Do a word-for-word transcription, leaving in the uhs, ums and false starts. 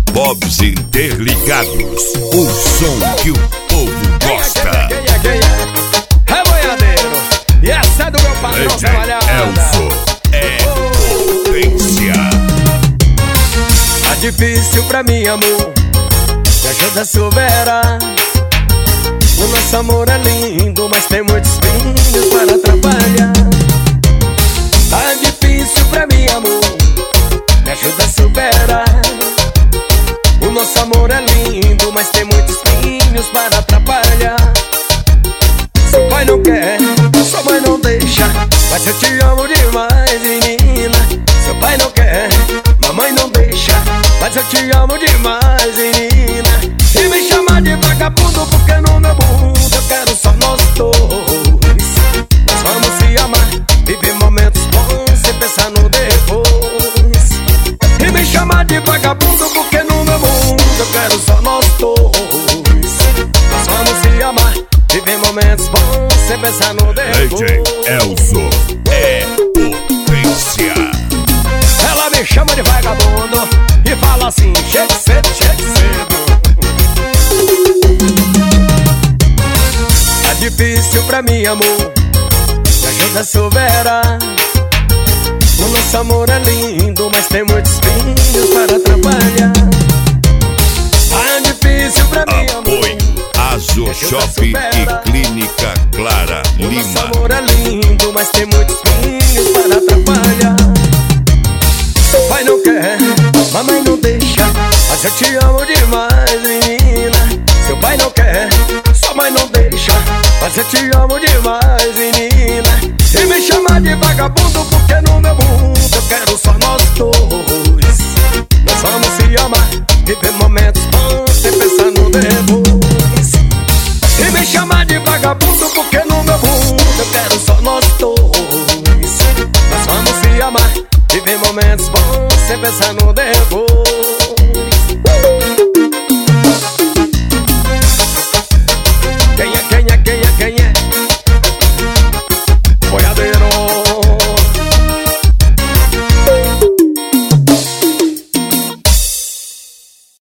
Bob's Interligados, o som que o povo gosta. Quem é, quem é, quem é? É boiadeiro. E essa é do meu patrão trabalhada. Elso é potência. Tá difícil pra mim, amor, me ajuda a superar. O nosso amor é lindo, mas tem muitos espinhos para atrapalhar. Tá difícil pra mim, amor, me ajuda a superar. O nosso amor é lindo, mas tem muitos espinhos para atrapalhar. Seu pai não quer, sua mãe não deixa, mas eu te amo demais, menina. Seu pai não quer, mamãe não deixa, mas eu te amo demais, menina. E me chama de vagabundo porque no meu mundo eu quero só nós dois. Nós vamos se amar, viver momentos bons sem pensar no depois. E me chama de vagabundo porque no meu mundo eu quero só nós dois. Nós vamos se amar, viver momentos bons sem pensar no depois. D J Elso é potência. Ela me chama de vagabundo e fala assim: chega cedo, chega cedo. É difícil pra mim, amor, me ajuda a superar. O nosso amor é lindo, mas tem muitos espinhos para atrapalhar. É difícil pra mim, amor, Apoio Azo Shop e Clínica Clara o Lima. nosso amor é lindo, mas tem muitos espinhos para atrapalhar. Seu pai não quer, mamãe não deixa, mas eu te amo demais, menina. Seu pai não quer, sua mãe não deixa, mas eu te amo demais, menina. E me chama de vagabundo porque no meu mundo eu quero só nós dois. Nós vamos se amar, viver momentos bons sem pensar no depois. E me chama de vagabundo porque no meu mundo eu quero só nós dois. Nós vamos se amar, viver momentos bons sem pensar no depois.